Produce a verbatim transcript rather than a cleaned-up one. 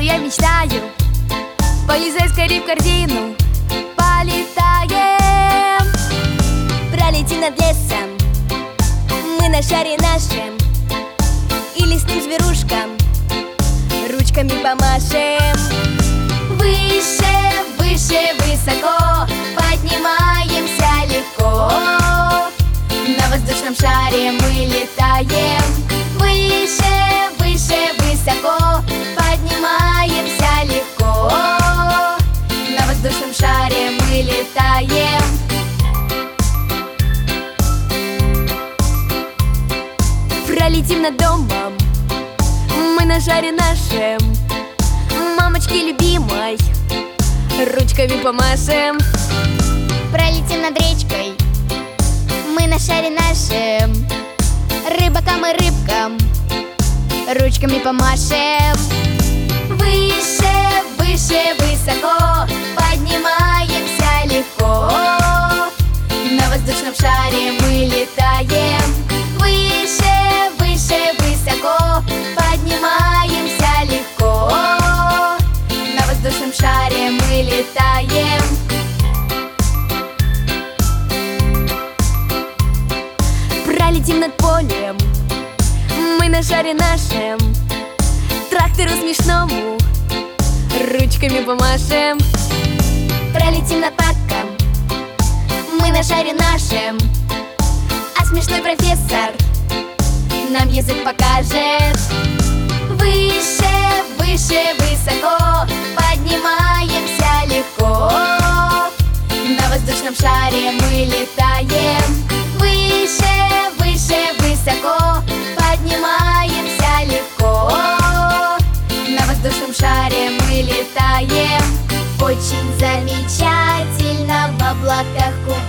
я мечтаю полезать скорее в корзину. Полетаем, пролетим над лесом, мы на шаре нашем, и лесным зверушкам ручками помашем. выше, выше, высоко поднимаемся легко. На воздушном шаре мы летаем. Выше, выше, высоко поднимаемся легко. На воздушном шаре мы летаем. Пролетим над домом, мы на шаре нашем, мамочке любимой ручками помашем. Пролетим над речкой, мы на шаре нашем, рыбакам и рыбкам ручками помашем. Выше, выше, высоко поднимаемся легко. На воздушном шаре мы летаем. Выше, выше, высоко поднимаемся легко. На воздушном шаре мы летаем. Пролетим над полем, мы на шаре нашем, трактору смешному ручками помашем. Пролетим над парком, мы на шаре нашем, а смешной профессор нам язык покажет. Выше, выше, высоко поднимаемся легко. На воздушном шаре мы летаем. Выше, выше, высоко поднимаемся легко. На воздушном шаре мы летаем. Очень замечательно в облаках купаться.